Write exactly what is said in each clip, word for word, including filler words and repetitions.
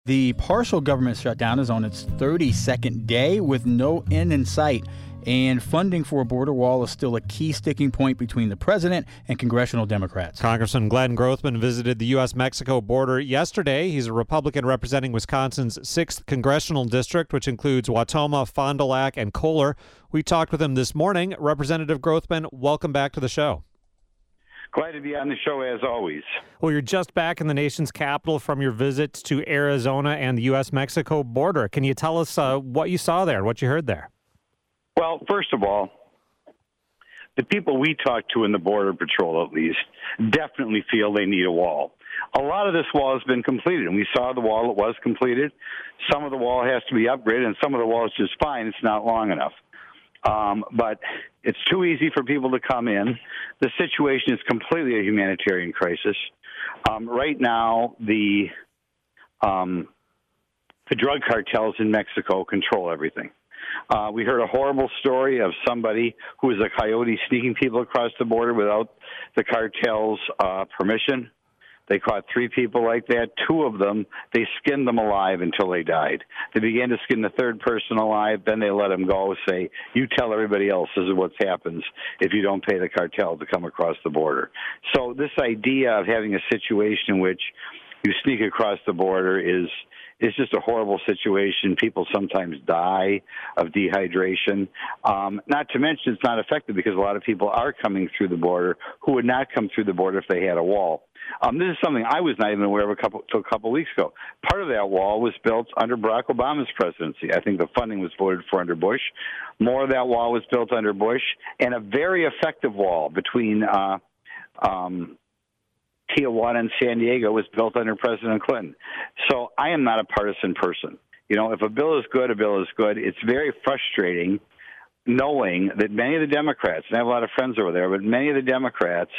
The partial government shutdown is on its thirty-second day with no end in sight, and funding for a border wall is still a key sticking point between the president and congressional Democrats. Congressman Glenn Grothman visited the U S Mexico border yesterday. He's a Republican representing Wisconsin's sixth congressional district, which includes Wautoma, Fond du Lac, and Kohler. We talked with him this morning. Representative Grothman, welcome back to the show. Glad to be on the show, as always. Well, you're just back in the nation's capital from your visit to Arizona and the U S Mexico border. Can you tell us uh, what you saw there, what you heard there? Well, first of all, the people we talked to in the Border Patrol, at least, definitely feel they need a wall. A lot of this wall has been completed, and we saw the wall that was completed. Some of the wall has to be upgraded, and some of the wall is just fine. It's not long enough. Um, but it's too easy for people to come in. The situation is completely a humanitarian crisis. Um, right now, the um, the drug cartels in Mexico control everything. Uh, we heard a horrible story of somebody who was a coyote sneaking people across the border without the cartel's uh, permission. They caught three people like that. Two of them, they skinned them alive until they died. They began to skin the third person alive. Then they let them go, say, you tell everybody else this is what happens if you don't pay the cartel to come across the border. So this idea of having a situation in which you sneak across the border is is just a horrible situation. People sometimes die of dehydration. Um, not to mention it's not effective because a lot of people are coming through the border who would not come through the border if they had a wall. Um, this is something I was not even aware of a couple, till a couple of weeks ago. Part of that wall was built under Barack Obama's presidency. I think the funding was voted for under Bush. More of that wall was built under Bush, and a very effective wall between uh, um, Tijuana and San Diego was built under President Clinton. So I am not a partisan person. You know, if a bill is good, a bill is good. It's very frustrating knowing that many of the Democrats, and I have a lot of friends over there, but many of the Democrats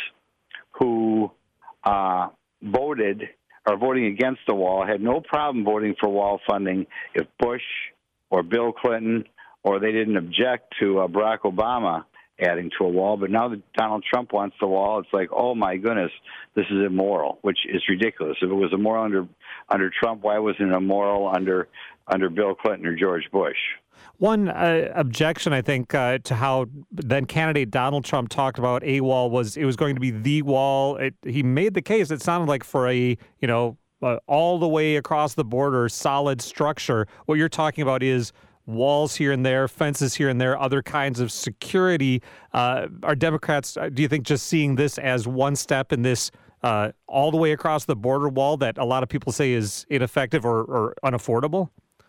who uh, voted or voting against the wall had no problem voting for wall funding if Bush or Bill Clinton or they didn't object to uh, Barack Obama adding to a wall. But now that Donald Trump wants the wall, it's like, oh my goodness, this is immoral, which is ridiculous. If it was immoral under under Trump, why wasn't it immoral under under Bill Clinton or George Bush? One uh, objection, I think, uh, to how then candidate Donald Trump talked about a wall was it was going to be the wall. It, he made the case. It sounded like for a, you know, uh, all the way across the border, solid structure. What you're talking about is walls here and there, fences here and there, other kinds of security. Uh, are Democrats, do you think, just seeing this as one step in this uh, all the way across the border wall that a lot of people say is ineffective or, or unaffordable?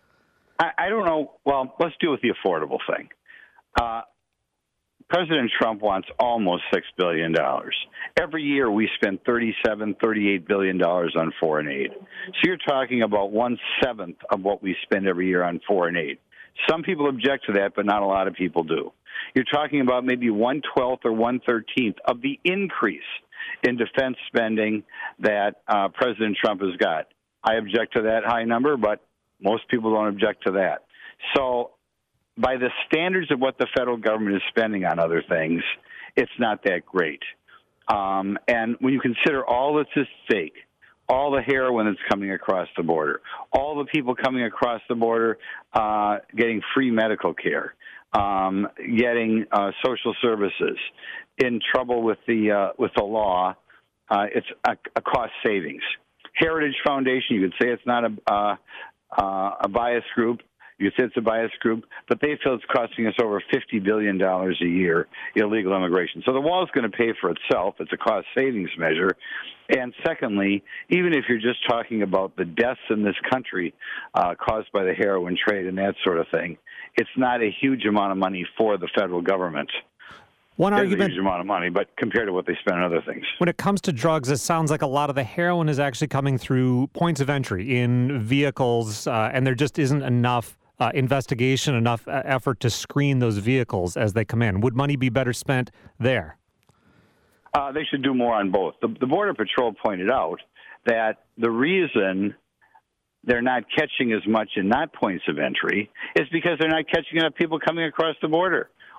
I, I don't know. Well, let's deal with the affordable thing. Uh, President Trump wants almost six billion dollars. Every year we spend thirty-seven, thirty-eight billion dollars on foreign aid. So you're talking about one-seventh of what we spend every year on foreign aid. Some people object to that, but not a lot of people do. You're talking about maybe one-twelfth or one-thirteenth of the increase in defense spending that uh, President Trump has got. I object to that high number, but most people don't object to that. So by the standards of what the federal government is spending on other things, it's not that great. Um, and when you consider all that's at stake, all the heroin that's coming across the border, all the people coming across the border uh, getting free medical care, um, getting uh, social services, in trouble with the uh, with the law, uh, it's a, a cost savings. Heritage Foundation, you could say it's not a uh, uh, a bias group. You could say it's a bias group, but they feel it's costing us over fifty billion dollars a year, illegal immigration. So the wall is going to pay for itself. It's a cost savings measure. And secondly, even if you're just talking about the deaths in this country uh, caused by the heroin trade and that sort of thing, it's not a huge amount of money for the federal government. One It's argument, a huge amount of money, but compared to what they spend on other things. when it comes to drugs, it sounds like a lot of the heroin is actually coming through points of entry in vehicles, uh, and there just isn't enough uh, investigation, enough uh, effort to screen those vehicles as they come in. Would money be better spent there? Uh, they should do more on both. The, the Border Patrol pointed out that the reason they're not catching as much in not points of entry is because they're not catching enough people coming across the border.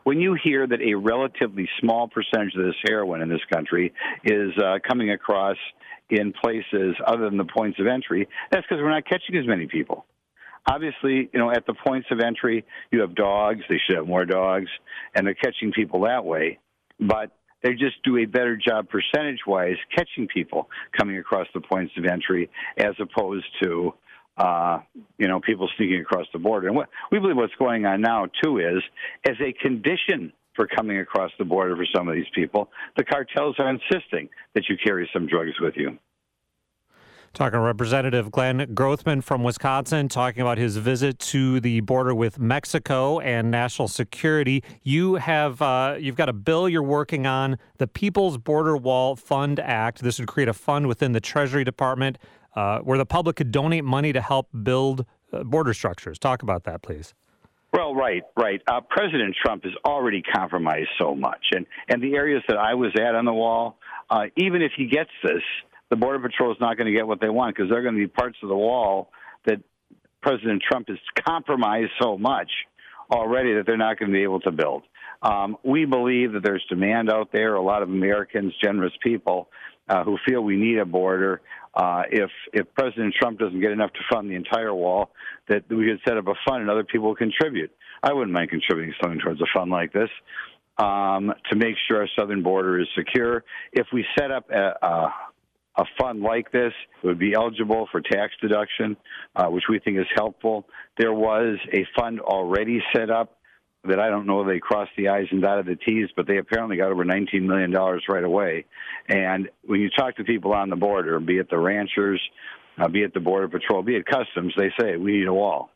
when you hear that a relatively small percentage of this heroin in this country is uh, coming across in places other than the points of entry, that's because we're not catching as many people. Obviously, you know, at the points of entry, you have dogs. They should have more dogs, and they're catching people that way. But they just do a better job percentage-wise catching people coming across the points of entry as opposed to, uh, you know, people sneaking across the border. And what we believe what's going on now, too, is as a condition for coming across the border for some of these people, the cartels are insisting that you carry some drugs with you. Talking to Representative Glenn Grothman from Wisconsin, talking about his visit to the border with Mexico and national security. You have uh, you've got a bill you're working on, the People's Border Wall Fund Act. This would create a fund within the Treasury Department uh, where the public could donate money to help build uh, border structures. Talk about that, please. Well, right, right. Uh, President Trump has already compromised so much, and and the areas that I was at on the wall, uh, even if he gets this, the Border Patrol is not going to get what they want because they're going to be parts of the wall that President Trump has compromised so much already that they're not going to be able to build. Um, we believe that there's demand out there. A lot of Americans, generous people, uh, who feel we need a border. Uh, if if President Trump doesn't get enough to fund the entire wall, that we could set up a fund and other people will contribute. I wouldn't mind contributing something towards a fund like this um, to make sure our southern border is secure. If we set up a, a A fund like this would be eligible for tax deduction, uh, which we think is helpful. There was a fund already set up that I don't know if they crossed the I's and dotted the T's, but they apparently got over nineteen million dollars right away. And when you talk to people on the border, be it the ranchers, uh, be it the Border Patrol, be it Customs, they say, we need a wall.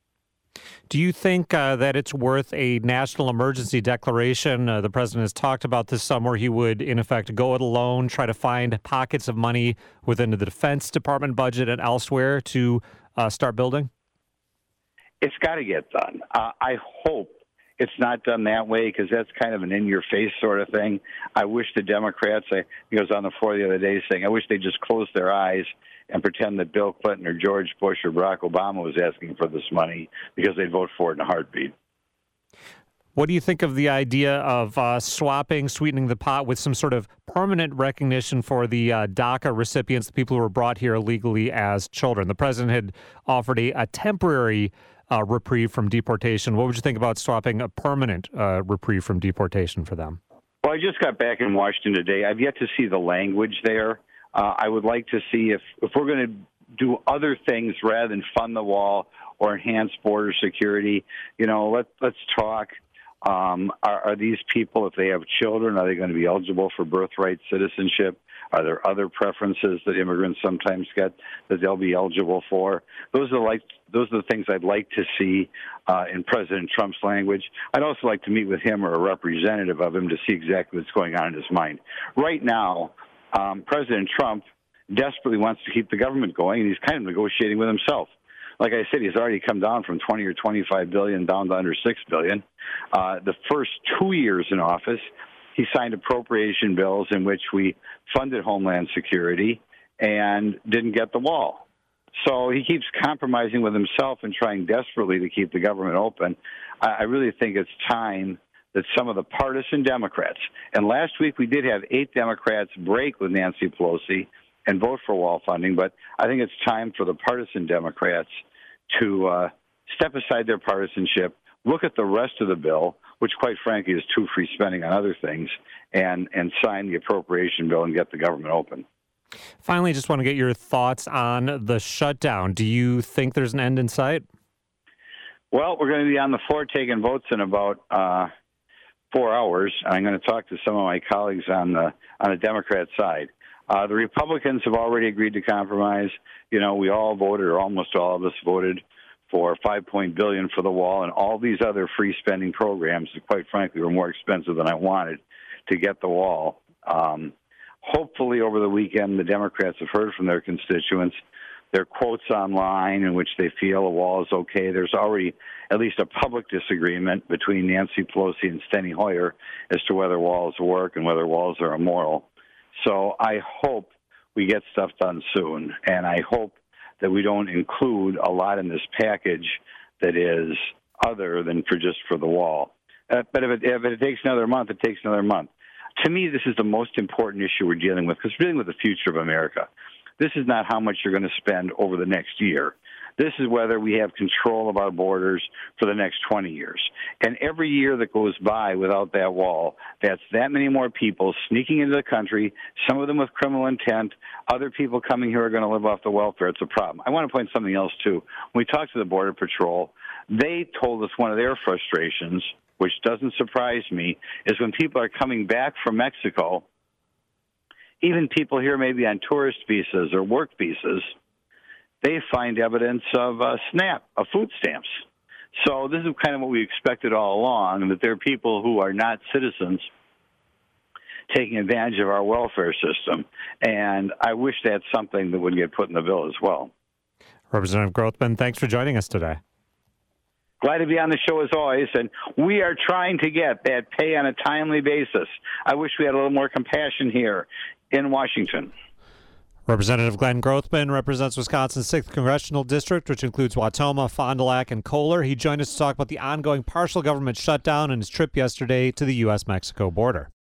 Do you think uh, that it's worth a national emergency declaration? Uh, the president has talked about this some where he would, in effect, go it alone, try to find pockets of money within the Defense Department budget and elsewhere to uh, start building? It's got to get done. Uh, I hope it's not done that way because that's kind of an in-your-face sort of thing. I wish the Democrats, I, he was on the floor the other day saying, I wish they just closed their eyes and pretend that Bill Clinton or George Bush or Barack Obama was asking for this money because they'd vote for it in a heartbeat. What do you think of the idea of uh, swapping, sweetening the pot with some sort of permanent recognition for the uh, DACA recipients, the people who were brought here illegally as children? The president had offered a, a temporary uh, reprieve from deportation. What would you think about swapping a permanent uh, reprieve from deportation for them? Well, I just got back in Washington today. I've yet to see the language there. Uh, I would like to see if, if we're going to do other things rather than fund the wall or enhance border security. You know, let, let's talk. Um, are, are these people, if they have children, are they going to be eligible for birthright citizenship? Are there other preferences that immigrants sometimes get that they'll be eligible for? Those are like those are the things I'd like to see uh, in President Trump's language. I'd also like to meet with him or a representative of him to see exactly what's going on in his mind. Right now, Um, President Trump desperately wants to keep the government going, and he's kind of negotiating with himself. Like I said, he's already come down from twenty or twenty-five billion down to under six billion. Uh, the first two years in office, he signed appropriation bills in which we funded Homeland Security and didn't get the wall. So he keeps compromising with himself and trying desperately to keep the government open. I, I really think it's time that some of the partisan Democrats, and last week we did have eight Democrats break with Nancy Pelosi and vote for wall funding, but I think it's time for the partisan Democrats to uh, step aside their partisanship, look at the rest of the bill, which quite frankly is too free spending on other things, and, and sign the appropriation bill and get the government open. Finally, just want to get your thoughts on the shutdown. Do you think there's an end in sight? Well, we're going to be on the floor taking votes in about uh, four hours. I'm going to talk to some of my colleagues on the on the Democrat side. Uh, the Republicans have already agreed to compromise. You know, we all voted, or almost all of us voted, for five point billion dollars for the wall and all these other free spending programs that, quite frankly, were more expensive than I wanted to get the wall. Um, hopefully, over the weekend, the Democrats have heard from their constituents. There are quotes online in which they feel a wall is okay. There's already at least a public disagreement between Nancy Pelosi and Steny Hoyer as to whether walls work and whether walls are immoral. So I hope we get stuff done soon, and I hope that we don't include a lot in this package that is other than for just for the wall. Uh, but if it, if it takes another month, it takes another month. To me, this is the most important issue we're dealing with because we're dealing with the future of America. This is not how much you're going to spend over the next year. This is whether we have control of our borders for the next twenty years. And every year that goes by without that wall, that's that many more people sneaking into the country, some of them with criminal intent, other people coming here are going to live off the welfare. It's a problem. I want to point something else, too. When we talked to the Border Patrol, they told us one of their frustrations, which doesn't surprise me, is when people are coming back from Mexico, even people here maybe on tourist visas or work visas, they find evidence of uh, SNAP, of food stamps. So this is kind of what we expected all along, that there are people who are not citizens taking advantage of our welfare system. And I wish that's something that would get put in the bill as well. Representative Grothman, thanks for joining us today. Glad to be on the show as always, and we are trying to get that pay on a timely basis. I wish we had a little more compassion here in Washington. Representative Glenn Grothman represents Wisconsin's sixth Congressional District, which includes Wautoma, Fond du Lac, and Kohler. He joined us to talk about the ongoing partial government shutdown and his trip yesterday to the U S Mexico border.